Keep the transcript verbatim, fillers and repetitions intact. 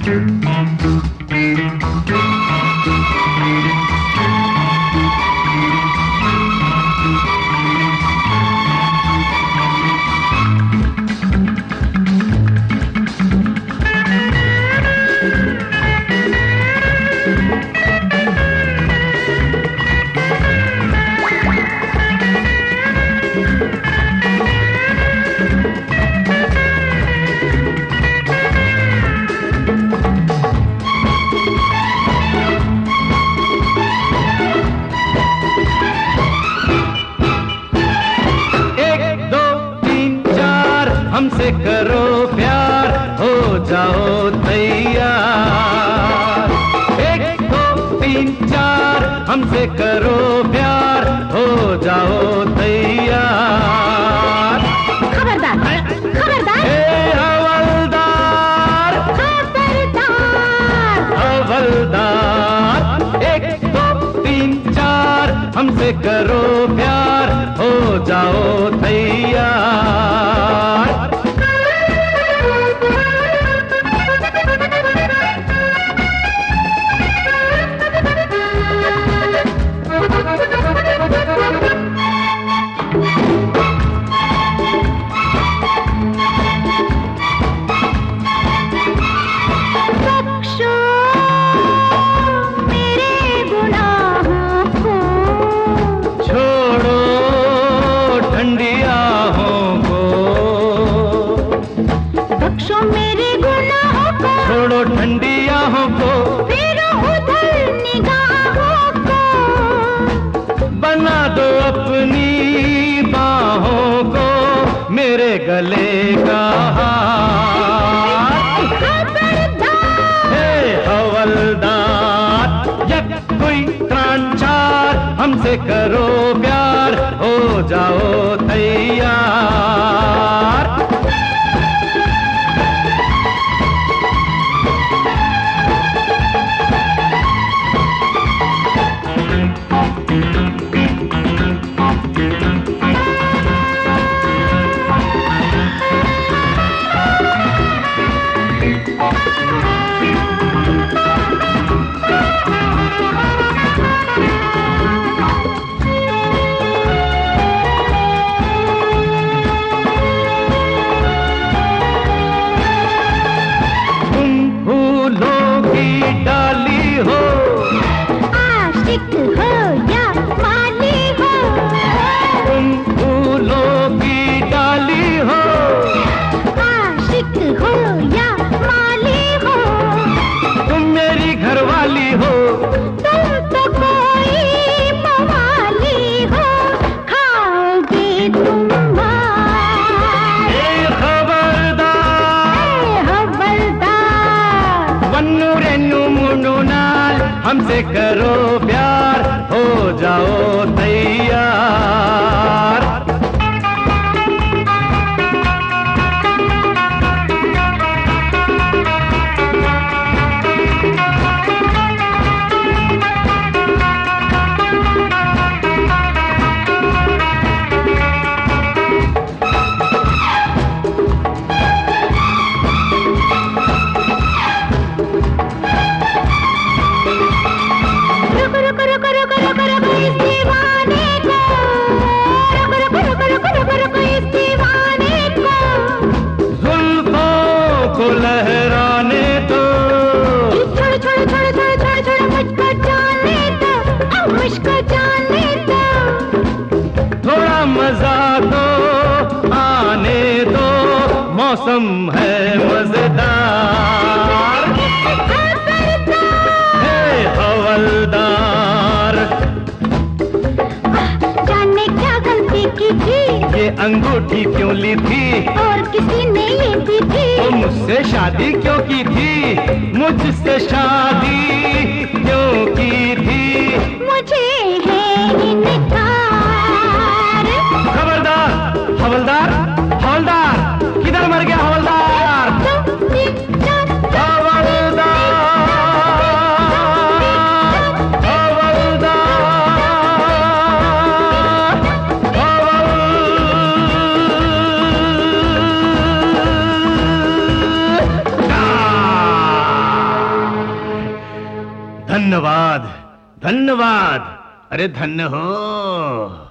हमसे करो प्यार, हो जाओ तैयार। एक दो तीन चार हमसे करो प्यार, हो जाओ तैयार। खबरदार खबरदार ए हवलदार खबरदार हवलदार। एक दो तीन चार हमसे करो प्यार, हो जाओ तैयार। छोड़ो ठंडी आहों को, फेरो उधर निगाहों को, बना दो अपनी बाहों को मेरे गले का हार। हे हवलदार, एक कोई त्राण चार हमसे करो प्यार, हो जाओ तैयार। डाली हो, आशिक हो या माली हो, तुम फूलों की डाली हो, आशिक हो या माली हो, तुम मेरी घरवाली हो, तुम तो कोई मवाली हो, खाओगे तुम मार। ए खबरदार हवलदार वन्नू रेन्नू मुन्नू नाल हमसे करो प्यार, हो जाओ तैयार। लहराने दो, छोड़ छोड़ छोड़ छोड़ छोड़ छोड़ मुझको जाने दो, मुझको जाने दो, थोड़ा मजा दो आने दो, मौसम है मजेदार। हे हवलदार, जाने क्या गलती की थी, ये अंगूठी क्यों ली थी, और किसी ने ये दी थी, तो मुझसे शादी क्यों की थी, मुझसे शादी क्यों की थी, मुझे है इनकार। खबरदार हवलदार हवलदार, किधर मर गया हवलदार? Ah! धन्यवाद धन्यवाद, अरे धन्य हो।